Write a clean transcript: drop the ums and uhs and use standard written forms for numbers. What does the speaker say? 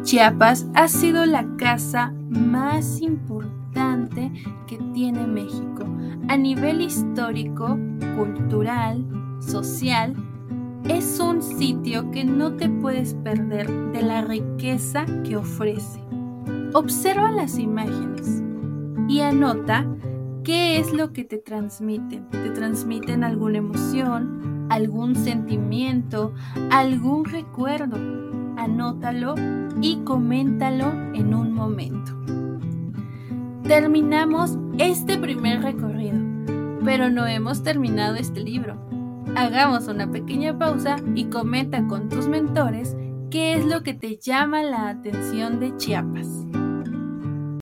Chiapas ha sido la casa más importante que tiene México a nivel histórico, cultural, social. Es un sitio que no te puedes perder de la riqueza que ofrece. Observa las imágenes y anota qué es lo que te transmiten. ¿Te transmiten alguna emoción, algún sentimiento, algún recuerdo? Anótalo y coméntalo en un momento. Terminamos este primer recorrido, pero no hemos terminado este libro. Hagamos una pequeña pausa y comenta con tus mentores qué es lo que te llama la atención de Chiapas.